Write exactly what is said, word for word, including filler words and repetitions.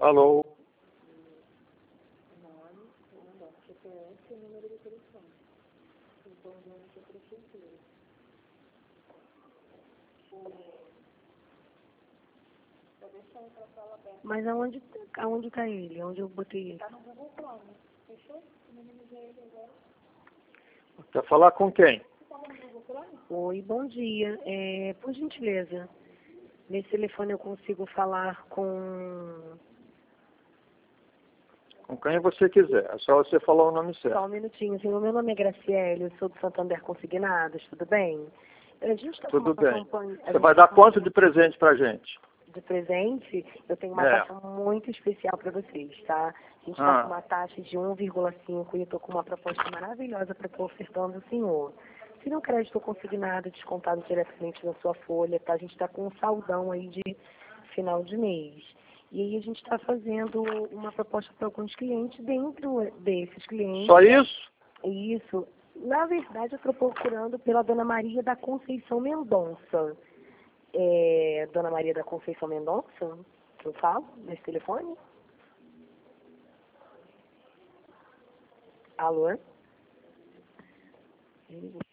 Alô? Mas aonde, aonde tá ele? Aonde eu botei ele? Quer falar com quem? Oi, bom dia. É, por gentileza, nesse telefone eu consigo falar com... Com quem você quiser. É só você falar o nome certo. Só um minutinho. Senhor, meu nome é Graciele, eu sou do Santander Consignados, tudo bem? A gente tá Tudo com uma bem. campanha... a Você gente vai tá dar com quanto de presente pra gente? de presente, eu tenho uma É. taxa muito especial para vocês, tá? A gente está Ah. com uma taxa de um vírgula cinco e eu estou com uma proposta maravilhosa para estar ofertando ao senhor. Se não crédito consignado, descontado diretamente na sua folha, tá? A gente está com um saldão aí de final de mês. E aí a gente está fazendo uma proposta para alguns clientes, dentro desses clientes... Só isso? Isso. Na verdade, eu estou procurando pela Dona Maria da Conceição Mendonça. É, Dona Maria da Conceição Mendonça, que eu falo nesse telefone? Alô?